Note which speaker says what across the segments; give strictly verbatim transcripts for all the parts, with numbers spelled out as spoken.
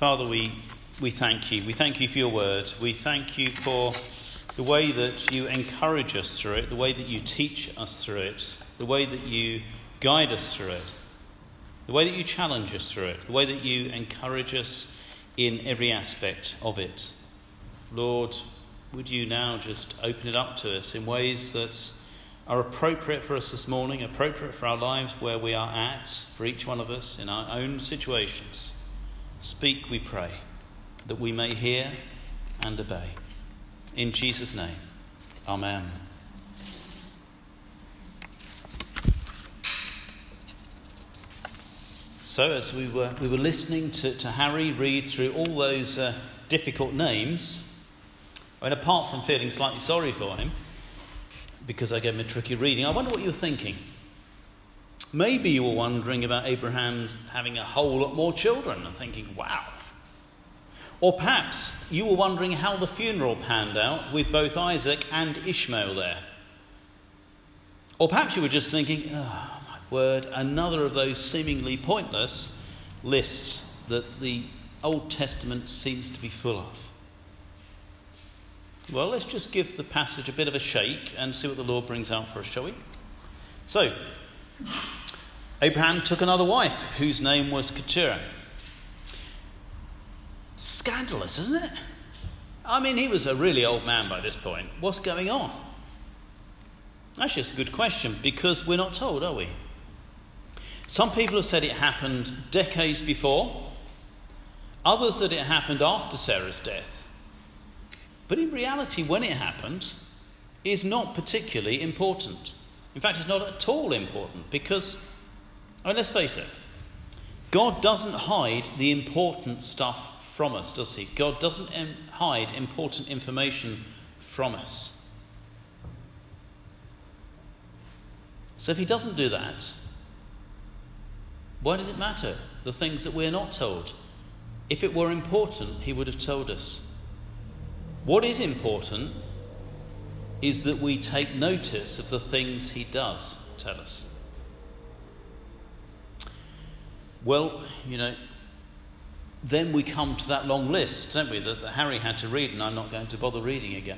Speaker 1: Father, we, we thank you. We thank you for your word. We thank you for the way that you encourage us through it, the way that you teach us through it, the way that you guide us through it, the way that you challenge us through it, the way that you encourage us in every aspect of it. Lord, would you now just open it up to us in ways that are appropriate for us this morning, appropriate for our lives where we are at, for each one of us in our own situations. Speak, we pray, that we may hear and obey. In Jesus' name, amen. So as we were we were listening to, to Harry read through all those uh, difficult names, I mean, apart from feeling slightly sorry for him, because I gave him a tricky reading, I wonder what you were thinking. Maybe you were wondering about Abraham having a whole lot more children and thinking, wow. Or perhaps you were wondering how the funeral panned out with both Isaac and Ishmael there. Or perhaps you were just thinking, oh my word, another of those seemingly pointless lists that the Old Testament seems to be full of. Well, let's just give the passage a bit of a shake and see what the Lord brings out for us, shall we? So, Abraham took another wife whose name was Keturah. Scandalous, isn't it? I mean, he was a really old man by this point. What's going on? Actually, it's a good question because we're not told, are we? Some people have said it happened decades before. Others that it happened after Sarah's death. But in reality, when it happened, is not particularly important. In fact, it's not at all important because, I mean, let's face it, God doesn't hide the important stuff from us, does he? God doesn't em- hide important information from us. So if he doesn't do that, why does it matter, the things that we're not told? If it were important, he would have told us. What is important is that we take notice of the things he does tell us. Well, you know, then we come to that long list, don't we, that, that Harry had to read, and I'm not going to bother reading again.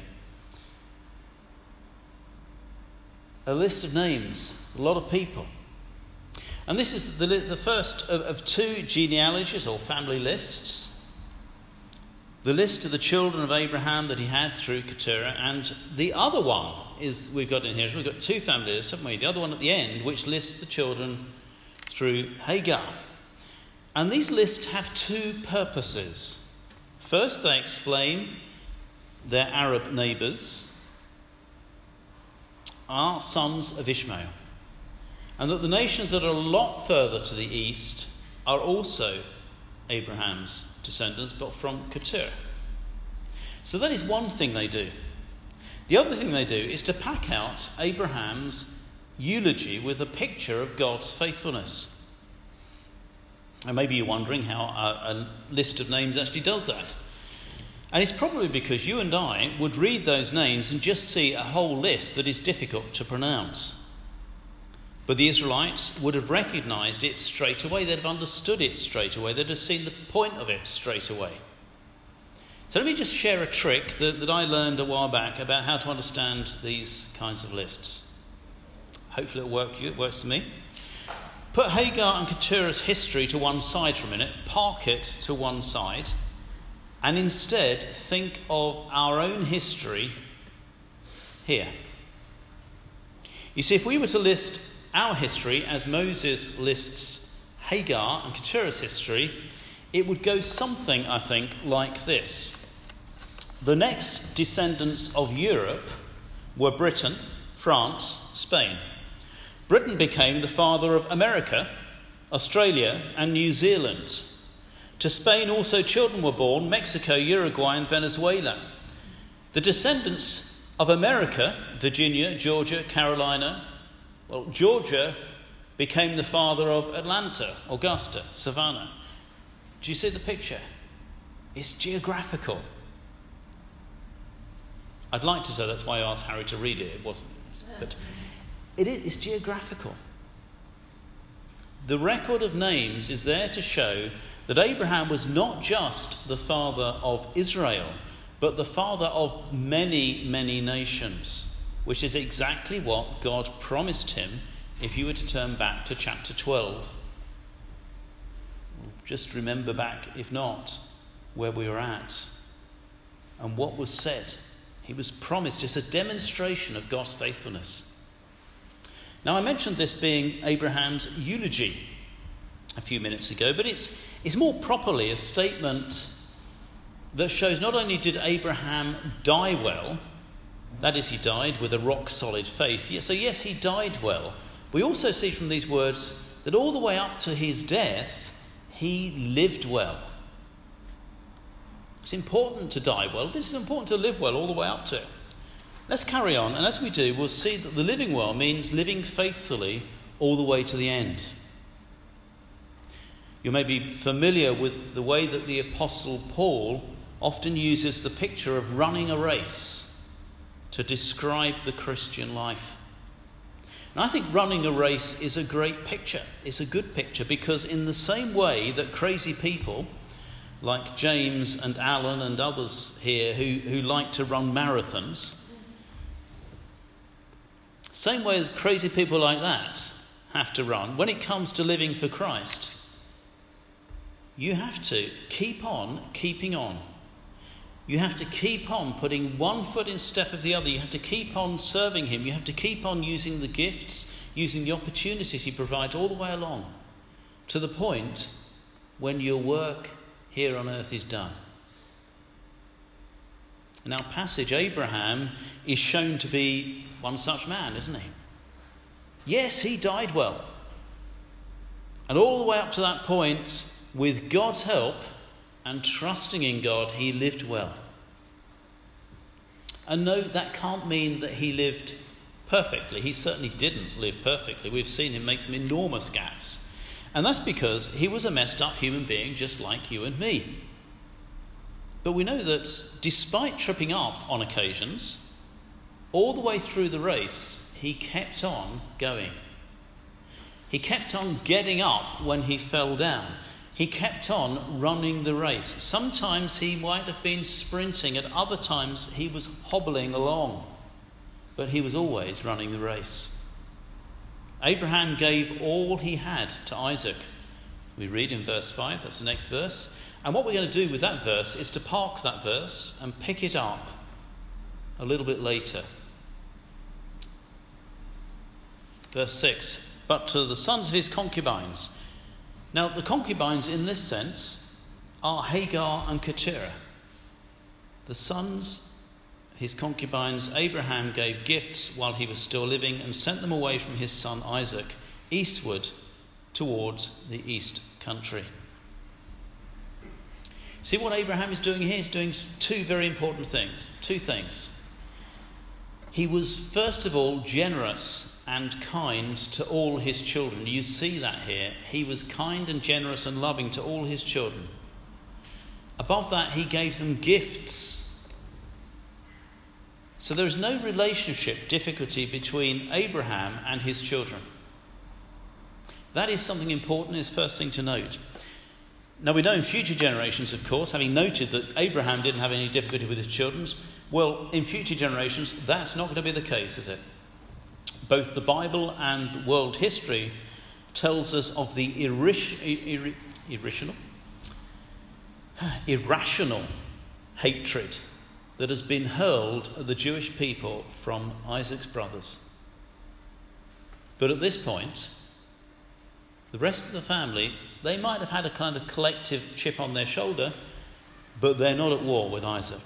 Speaker 1: A list of names, a lot of people. And this is the, the first of, of two genealogies or family lists. The list of the children of Abraham that he had through Keturah, and the other one is, we've got in here, we've got two family lists, haven't we? The other one at the end, which lists the children through Hagar. And these lists have two purposes. First, they explain their Arab neighbours are sons of Ishmael, and that the nations that are a lot further to the east are also Abraham's descendants, but from Keturah. So that is one thing they do. The other thing they do is to pack out Abraham's eulogy with a picture of God's faithfulness. And maybe you're wondering how a, a list of names actually does that. And it's probably because you and I would read those names and just see a whole list that is difficult to pronounce. But the Israelites would have recognised it straight away. They'd have understood it straight away. They'd have seen the point of it straight away. So let me just share a trick that, that I learned a while back about how to understand these kinds of lists. Hopefully it'll work. It works for me. Put Hagar and Keturah's history to one side for a minute. Park it to one side. And instead think of our own history here. You see, if we were to list our history as Moses lists Hagar and Keturah's history, it would go something, I think, like this. The next descendants of Europe were Britain, France, Spain. Britain became the father of America, Australia, and New Zealand. To Spain also children were born, Mexico, Uruguay, and Venezuela. The descendants of America, Virginia, Georgia, Carolina, well, Georgia became the father of Atlanta, Augusta, Savannah. Do you see the picture? It's geographical. I'd like to say that's why I asked Harry to read it. It wasn't. But it is, it's geographical. The record of names is there to show that Abraham was not just the father of Israel, but the father of many, many nations, which is exactly what God promised him if you were to turn back to chapter twelve. Just remember back, if not, where we were at and what was said. He was promised. It's a demonstration of God's faithfulness. Now, I mentioned this being Abraham's eulogy a few minutes ago, but it's, it's more properly a statement that shows not only did Abraham die well, that is, he died with a rock-solid faith. So yes, he died well. We also see from these words that all the way up to his death, he lived well. It's important to die well, but it's important to live well all the way up to it. Let's carry on, and as we do, we'll see that the living well means living faithfully all the way to the end. You may be familiar with the way that the Apostle Paul often uses the picture of running a race to describe the Christian life. And I think running a race is a great picture. It's a good picture because in the same way that crazy people like James and Alan and others here who, who like to run marathons, same way as crazy people like that have to run, when it comes to living for Christ, you have to keep on keeping on. You have to keep on putting one foot in step of the other. You have to keep on serving him. You have to keep on using the gifts, using the opportunities he provides all the way along, to the point when your work here on earth is done. In our passage, Abraham is shown to be one such man, isn't he? Yes, he died well. And all the way up to that point, with God's help and trusting in God, he lived well. And no, that can't mean that he lived perfectly. He certainly didn't live perfectly. We've seen him make some enormous gaffes. And that's because he was a messed up human being just like you and me. But we know that despite tripping up on occasions, all the way through the race, he kept on going. He kept on getting up when he fell down. He kept on running the race. Sometimes he might have been sprinting, at other times he was hobbling along. But he was always running the race. Abraham gave all he had to Isaac. We read in verse five, that's the next verse. And what we're going to do with that verse is to park that verse and pick it up a little bit later. Verse six, but to the sons of his concubines. Now, the concubines in this sense are Hagar and Keturah. The sons, his concubines, Abraham gave gifts while he was still living and sent them away from his son Isaac eastward towards the east country. See what Abraham is doing here? He's doing two very important things. Two things. He was, first of all, generous and kind to all his children. You see that here. He was kind and generous and loving to all his children. Above that, he gave them gifts. So there is no relationship difficulty between Abraham and his children. That is something important, is first thing to note. Now we know in future generations, of course, having noted that Abraham didn't have any difficulty with his children, well, in future generations, that's not going to be the case, is it? Both the Bible and world history tells us of the irish, ir, irrational, irrational hatred that has been hurled at the Jewish people from Isaac's brothers. But at this point, the rest of the family, they might have had a kind of collective chip on their shoulder, but they're not at war with Isaac.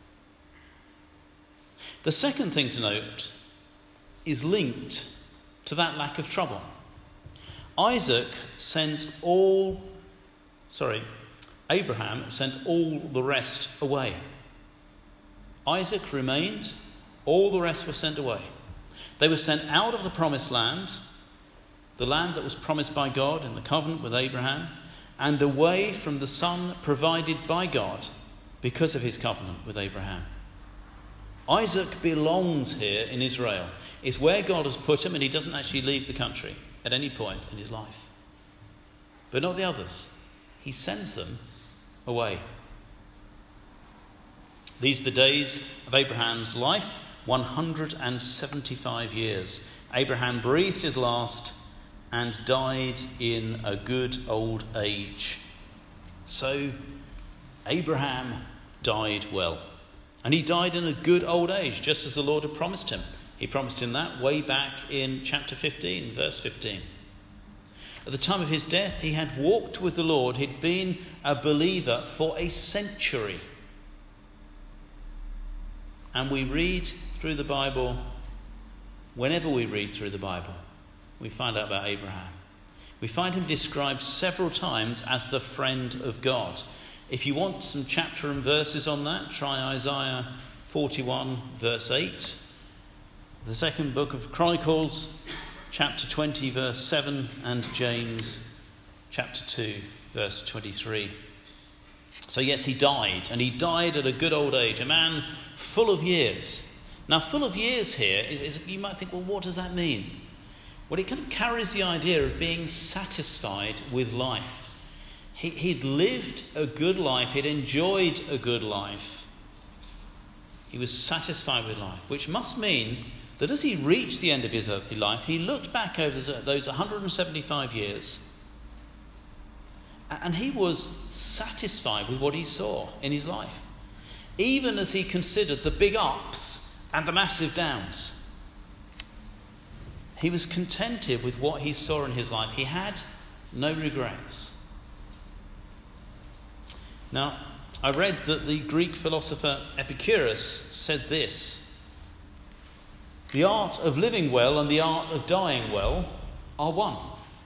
Speaker 1: The second thing to note is linked to that lack of trouble. Isaac sent all, sorry, Abraham sent all the rest away. Isaac remained, all the rest were sent away. They were sent out of the promised land, the land that was promised by God in the covenant with Abraham, and away from the son provided by God because of his covenant with Abraham. Isaac belongs here in Israel. It's where God has put him, and he doesn't actually leave the country at any point in his life. But not the others. he sends them away. These are the days of Abraham's life, one hundred seventy-five years. Abraham breathed his last and died in a good old age. So Abraham died well. And he died in a good old age, just as the Lord had promised him. He promised him that way back in chapter fifteen, verse fifteen. At the time of his death, he had walked with the Lord. He'd been a believer for a century. And we read through the Bible, whenever we read through the Bible, we find out about Abraham. We find him described several times as the friend of God. If you want some chapter and verses on that, try Isaiah forty-one, verse eight. The second book of Chronicles, chapter twenty, verse seven, and James, chapter two, verse twenty-three. So yes, he died, and he died at a good old age, a man full of years. Now, full of years here, is, is you might think, well, what does that mean? Well, it kind of carries the idea of being satisfied with life. He, he'd lived a good life, he'd enjoyed a good life. He was satisfied with life, which must mean that as he reached the end of his earthly life, he looked back over those one hundred seventy-five years, and he was satisfied with what he saw in his life, even as he considered the big ups and the massive downs. He was contented with what he saw in his life. He had no regrets. Now, I read that the Greek philosopher Epicurus said this: the art of living well and the art of dying well are one.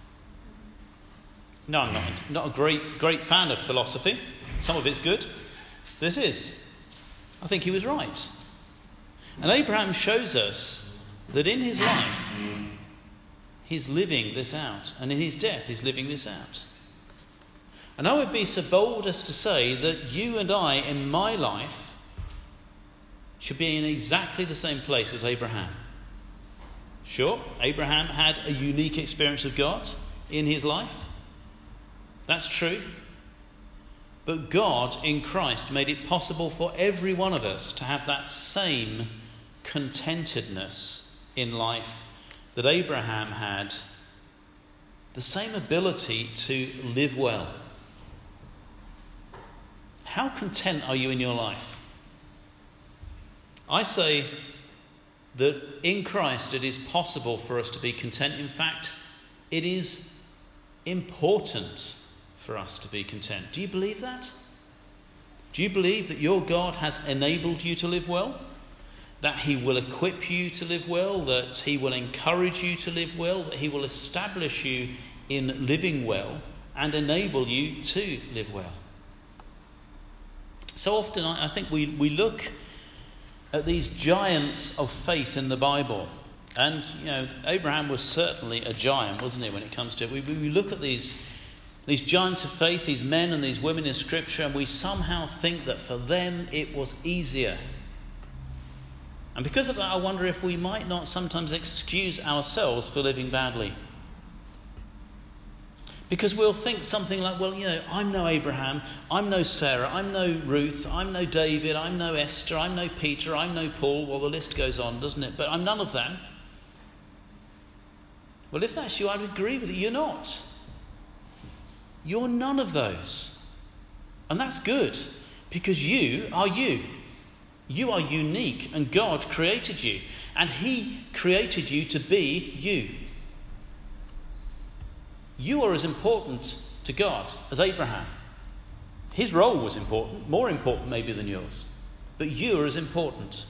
Speaker 1: No, I'm not, not a great, great fan of philosophy. Some of it's good. This is. I think he was right. And Abraham shows us that in his life, he's living this out. And in his death, he's living this out. And I would be so bold as to say that you and I, in my life, should be in exactly the same place as Abraham. Sure, Abraham had a unique experience of God in his life. That's true. But God in Christ made it possible for every one of us to have that same contentedness in life that Abraham had, the same ability to live well. How content are you in your life? I say that in Christ it is possible for us to be content. In fact, it is important for us to be content. Do you believe that? Do you believe that your God has enabled you to live well? That he will equip you to live well? That he will encourage you to live well? That he will establish you in living well and enable you to live well? So often I think we, we look at these giants of faith in the Bible. And, you know, Abraham was certainly a giant, wasn't he, when it comes to it? We, we look at these, these giants of faith, these men and these women in Scripture, and we somehow think that for them it was easier. And because of that, I wonder if we might not sometimes excuse ourselves for living badly. Because we'll think something like, well, you know, I'm no Abraham, I'm no Sarah, I'm no Ruth, I'm no David, I'm no Esther, I'm no Peter, I'm no Paul. Well, the list goes on, doesn't it? But I'm none of them. Well, if that's you, I'd agree with you. You're not. You're none of those. And that's good, because you are you. You are unique, and God created you. And he created you to be you. You are as important to God as Abraham. His role was important, more important maybe than yours. But you are as important.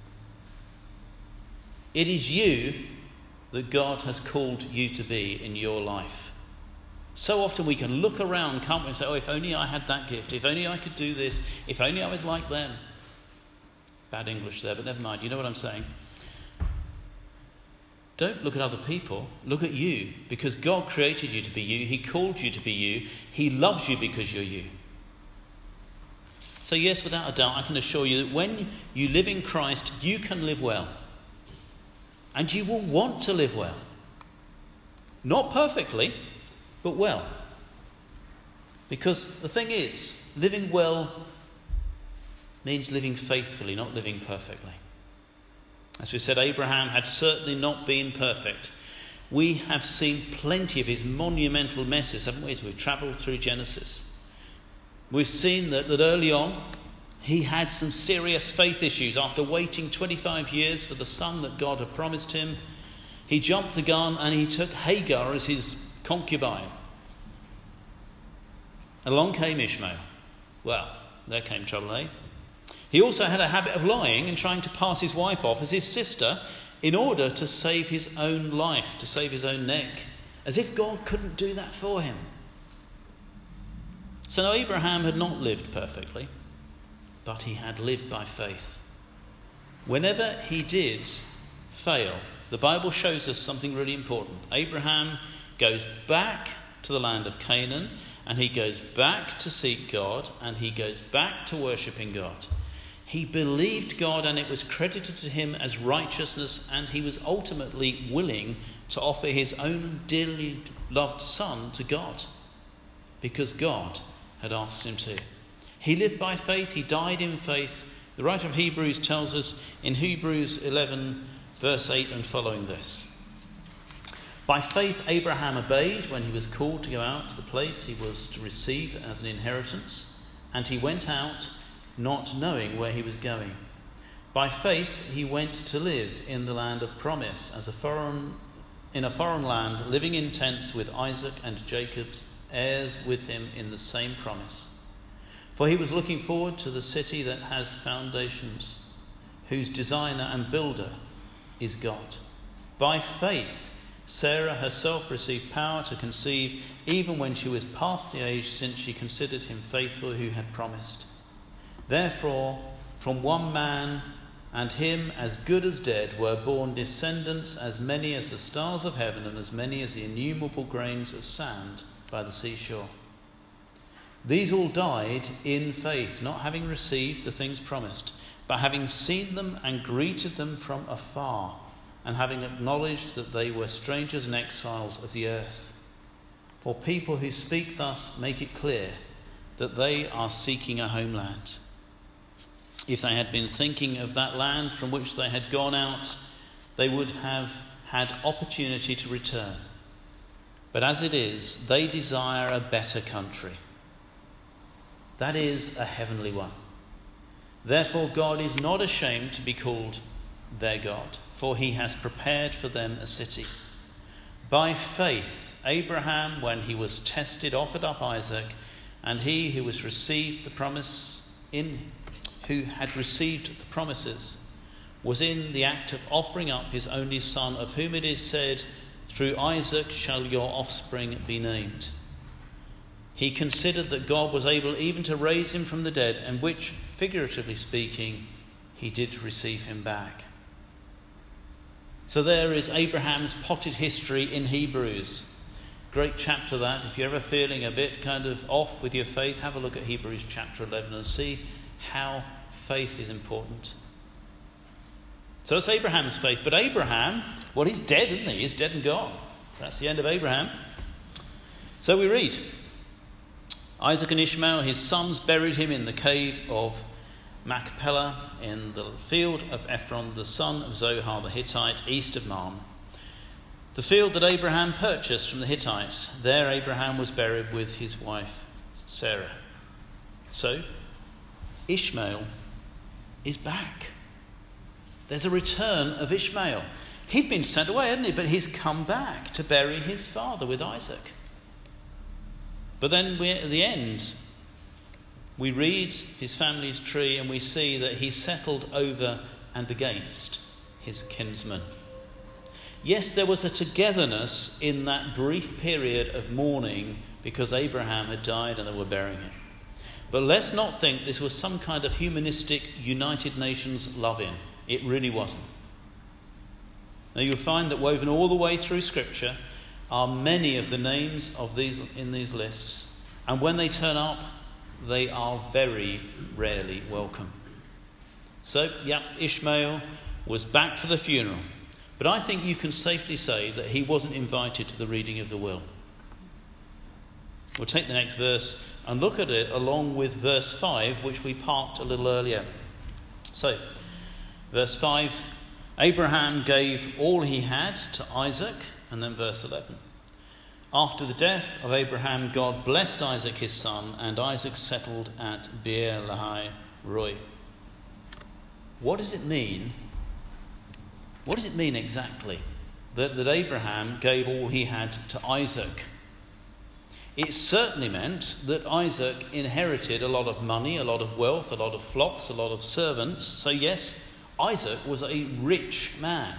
Speaker 1: It is you that God has called you to be in your life. So often we can look around, can't we, and say, oh, if only I had that gift, if only I could do this, if only I was like them. Bad English there, but never mind, you know what I'm saying. Don't look at other people, look at you, because God created you to be you, he called you to be you, he loves you because you're you. So yes, without a doubt, I can assure you that when you live in Christ, you can live well. And you will want to live well. Not perfectly, but well. Because the thing is, living well means living faithfully, not living perfectly. As we said, Abraham had certainly not been perfect. We have seen plenty of his monumental messes, haven't we, as we've travelled through Genesis. We've seen that, that early on he had some serious faith issues. After waiting twenty-five years for the son that God had promised him, he jumped the gun and he took Hagar as his concubine. Along came Ishmael. Well, there came trouble, eh? He also had a habit of lying and trying to pass his wife off as his sister in order to save his own life, to save his own neck, as if God couldn't do that for him. So no, Abraham had not lived perfectly, but he had lived by faith. Whenever he did fail, the Bible shows us something really important. Abraham goes back to the land of Canaan, and he goes back to seek God, and he goes back to worshipping God. He believed God, and it was credited to him as righteousness, and he was ultimately willing to offer his own dearly loved son to God, because God had asked him to. He lived by faith, he died in faith. The writer of Hebrews tells us in Hebrews eleven, verse eight and following this. By faith Abraham obeyed when he was called to go out to the place he was to receive as an inheritance, and he went out not knowing where he was going. By faith he went to live in the land of promise, as a foreign in a foreign land, living in tents with Isaac and Jacob, heirs with him in the same promise. For he was looking forward to the city that has foundations, whose designer and builder is God. By faith Sarah herself received power to conceive, even when she was past the age, since she considered him faithful who had promised. Therefore, from one man, and him as good as dead, were born descendants as many as the stars of heaven, and as many as the innumerable grains of sand by the seashore. These all died in faith, not having received the things promised, but having seen them and greeted them from afar, and having acknowledged that they were strangers and exiles of the earth. For people who speak thus make it clear that they are seeking a homeland. If they had been thinking of that land from which they had gone out, they would have had opportunity to return. But as it is, they desire a better country. That is, a heavenly one. Therefore God is not ashamed to be called their God, for he has prepared for them a city. By faith Abraham, when he was tested, offered up Isaac, and he who was received the promise in who had received the promises was in the act of offering up his only son, of whom it is said, "Through Isaac shall your offspring be named." He considered that God was able even to raise him from the dead, and which, figuratively speaking, he did receive him back. So there is Abraham's potted history in Hebrews. Great chapter that. If you're ever feeling a bit kind of off with your faith, have a look at Hebrews chapter eleven and see how faith is important. So that's Abraham's faith. But Abraham, well, he's dead, isn't he? He's dead and gone. That's the end of Abraham. So we read, Isaac and Ishmael, his sons, buried him in the cave of Machpelah in the field of Ephron, the son of Zohar the Hittite, east of Mamre. The field that Abraham purchased from the Hittites. There Abraham was buried with his wife Sarah. So Ishmael is back. There's a return of Ishmael. He'd been sent away, hadn't he? But he's come back to bury his father with Isaac. But then we, at the end, we read his family's tree and we see that he settled over and against his kinsmen. Yes, there was a togetherness in that brief period of mourning because Abraham had died and they were burying him. But let's not think this was some kind of humanistic United Nations love-in. It really wasn't. Now you'll find that woven all the way through Scripture are many of the names of these in these lists, and when they turn up, they are very rarely welcome. So, yeah, Ishmael was back for the funeral, but I think you can safely say that he wasn't invited to the reading of the will. We'll take the next verse and look at it along with verse five, which we parked a little earlier. So, verse five, Abraham gave all he had to Isaac, and then verse eleven. After the death of Abraham, God blessed Isaac his son, and Isaac settled at Beer Lahai Roi. What does it mean? What does it mean exactly that, that Abraham gave all he had to Isaac? It certainly meant that Isaac inherited a lot of money, a lot of wealth, a lot of flocks, a lot of servants. So yes, Isaac was a rich man.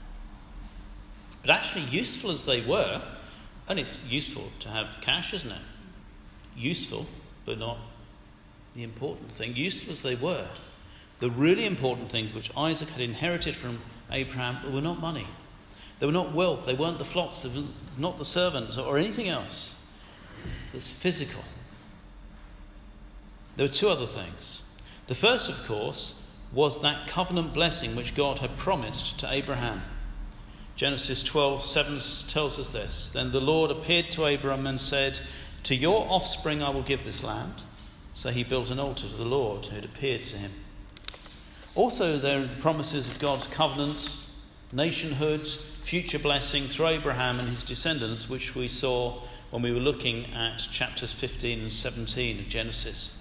Speaker 1: But actually, useful as they were, and it's useful to have cash, isn't it? Useful, but not the important thing. Useful as they were, the really important things which Isaac had inherited from Abraham were not money. They were not wealth. They weren't the flocks. They were not the servants or anything else. It's physical. There were two other things. The first, of course, was that covenant blessing which God had promised to Abraham. Genesis twelve seven tells us this. Then the Lord appeared to Abraham and said, "To your offspring I will give this land." So he built an altar to the Lord who had appeared to him. Also there are the promises of God's covenant, nationhood, future blessing through Abraham and his descendants, which we saw when we were looking at chapters fifteen and seventeen of Genesis.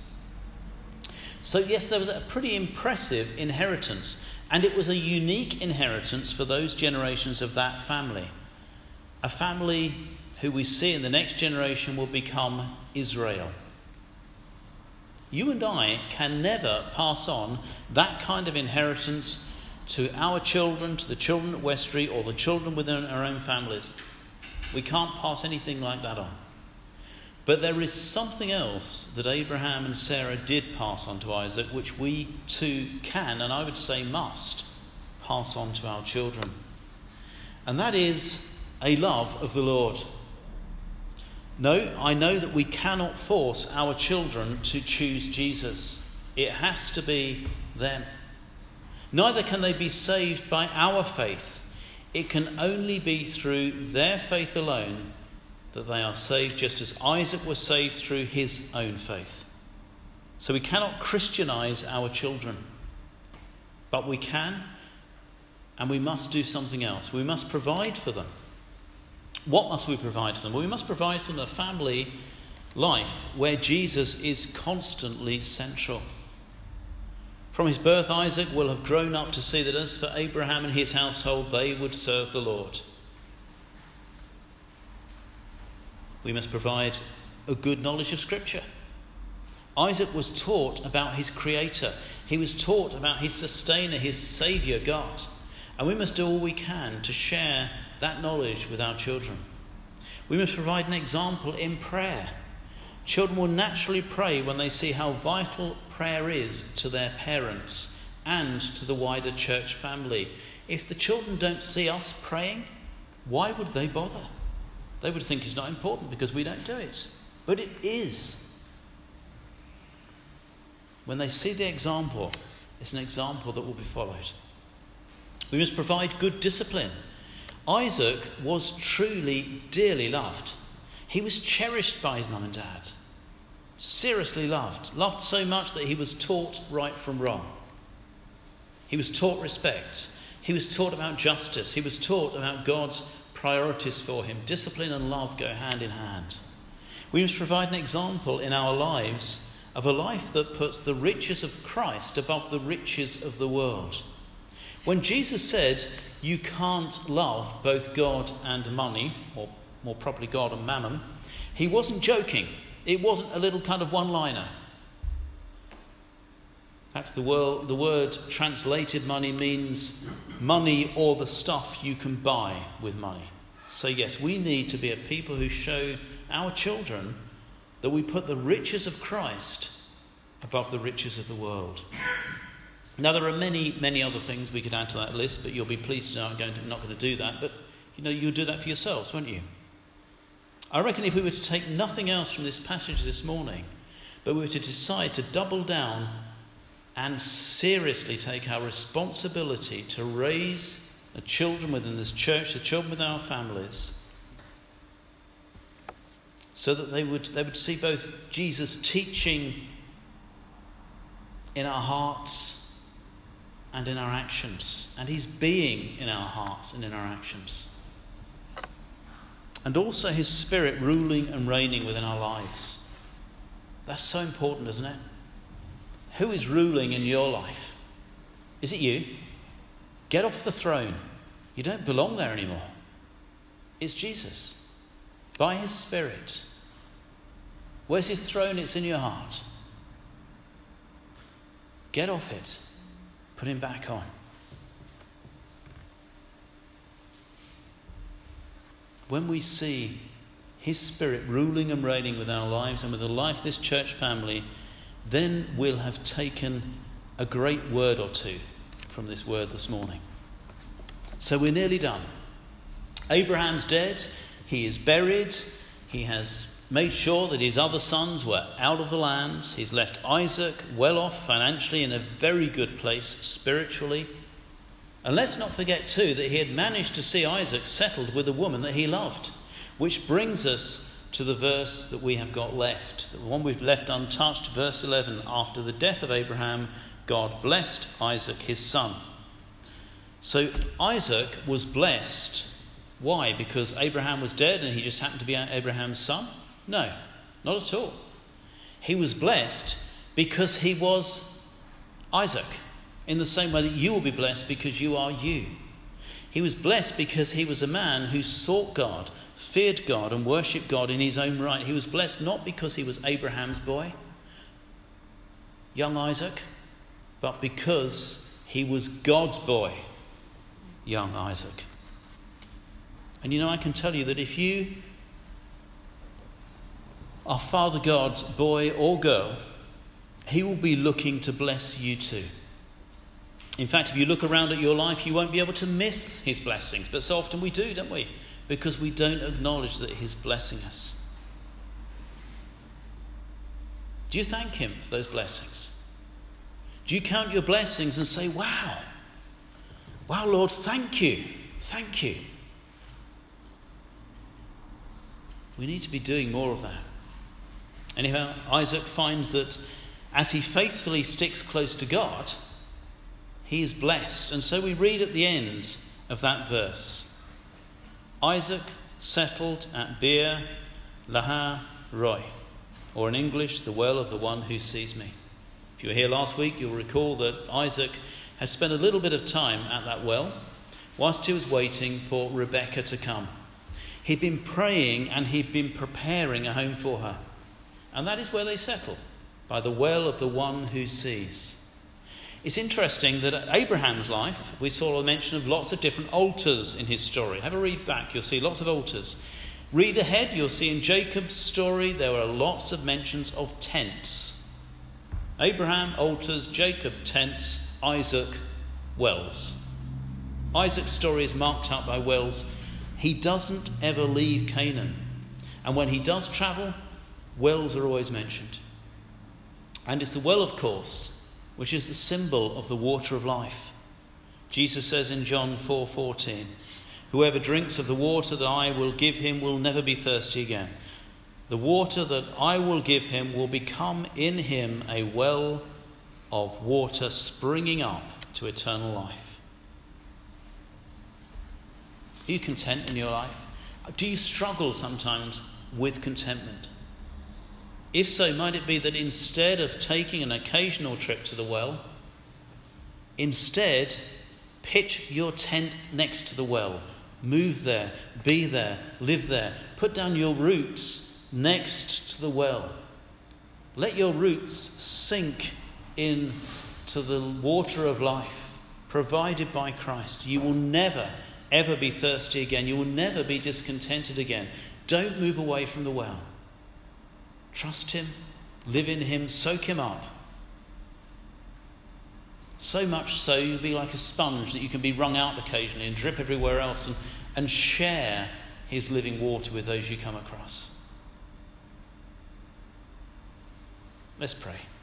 Speaker 1: So yes, there was a pretty impressive inheritance, and it was a unique inheritance for those generations of that family. A family who we see in the next generation will become Israel. You and I can never pass on that kind of inheritance to our children, to the children at Westbury, or the children within our own families. We can't pass anything like that on. But there is something else that Abraham and Sarah did pass on to Isaac, which we too can, and I would say must, pass on to our children. And that is a love of the Lord. No, I know that we cannot force our children to choose Jesus. It has to be them. Neither can they be saved by our faith. It can only be through their faith alone that they are saved, just as Isaac was saved through his own faith. So we cannot Christianize our children. But we can, and we must do something else. We must provide for them. What must we provide for them? Well, we must provide for them a family life where Jesus is constantly central. From his birth, Isaac will have grown up to see that as for Abraham and his household, they would serve the Lord. We must provide a good knowledge of Scripture. Isaac was taught about his Creator. He was taught about his Sustainer, his Saviour, God. And we must do all we can to share that knowledge with our children. We must provide an example in prayer. Children will naturally pray when they see how vital prayer is to their parents and to the wider church family. If the children don't see us praying, why would they bother? They would think it's not important because we don't do it. But it is. When they see the example, it's an example that will be followed. We must provide good discipline. Isaac was truly dearly loved. He was cherished by his mum and dad. Seriously loved. Loved so much that he was taught right from wrong. He was taught respect. He was taught about justice. He was taught about God's priorities for him. Discipline and love go hand in hand. We must provide an example in our lives of a life that puts the riches of Christ above the riches of the world. When Jesus said, you can't love both God and money, or more properly God and mammon, he wasn't joking. It wasn't a little kind of one-liner. Perhaps the word, the word translated money means money or the stuff you can buy with money. So yes, we need to be a people who show our children that we put the riches of Christ above the riches of the world. Now, there are many, many other things we could add to that list, but you'll be pleased to know I'm, going to, I'm not going to do that. But, you know, you'll do that for yourselves, won't you? I reckon if we were to take nothing else from this passage this morning, but we were to decide to double down and seriously take our responsibility to raise the children within this church, the children within our families, so that they would, they would see both Jesus teaching in our hearts and in our actions, and his being in our hearts and in our actions. And also his Spirit ruling and reigning within our lives. That's so important, isn't it? Who is ruling in your life? Is it you? Get off the throne. You don't belong there anymore. It's Jesus. By his Spirit. Where's his throne? It's in your heart. Get off it. Put him back on. When we see his Spirit ruling and reigning with our lives and with the life of this church family, then we'll have taken a great word or two from this word this morning. So we're nearly done. Abraham's dead. He is buried. He has made sure that his other sons were out of the land. He's left Isaac well off financially, in a very good place spiritually. And let's not forget too that he had managed to see Isaac settled with a woman that he loved. Which brings us to the verse that we have got left. The one we've left untouched, verse eleven. After the death of Abraham, God blessed Isaac his son. So Isaac was blessed. Why? Because Abraham was dead and he just happened to be Abraham's son? No, not at all. He was blessed because he was Isaac. In the same way that you will be blessed because you are you. He was blessed because he was a man who sought God, feared God and worshipped God in his own right. He was blessed not because he was Abraham's boy, young Isaac, but because he was God's boy, young Isaac. And you know, I can tell you that if you are Father God's boy or girl, he will be looking to bless you too. In fact, if you look around at your life, you won't be able to miss his blessings. But so often we do, don't we? Because we don't acknowledge that he's blessing us. Do you thank him for those blessings? Do you count your blessings and say, wow, wow, Lord, thank you, thank you. We need to be doing more of that. Anyhow, Isaac finds that as he faithfully sticks close to God, he is blessed. And so we read at the end of that verse, Isaac settled at Beer Lahai Roi, or in English, the well of the one who sees me. If you were here last week, you'll recall that Isaac has spent a little bit of time at that well whilst he was waiting for Rebekah to come. He'd been praying and he'd been preparing a home for her. And that is where they settle, by the well of the one who sees. It's interesting that at Abraham's life, we saw a mention of lots of different altars in his story. Have a read back, you'll see lots of altars. Read ahead, you'll see in Jacob's story there are lots of mentions of tents. Abraham, altars, Jacob, tents, Isaac, wells. Isaac's story is marked up by wells. He doesn't ever leave Canaan. And when he does travel, wells are always mentioned. And it's the well, of course, which is the symbol of the water of life. Jesus says in John four fourteen, whoever drinks of the water that I will give him will never be thirsty again. The water that I will give him will become in him a well of water springing up to eternal life. Are you content in your life? Do you struggle sometimes with contentment? If so, might it be that instead of taking an occasional trip to the well, instead pitch your tent next to the well. Move there, be there, live there. Put down your roots next to the well. Let your roots sink into the water of life provided by Christ. You will never, ever be thirsty again. You will never be discontented again. Don't move away from the well. Trust him, live in him, soak him up. So much so you'll be like a sponge that you can be wrung out occasionally and drip everywhere else, and, and share his living water with those you come across. Let's pray.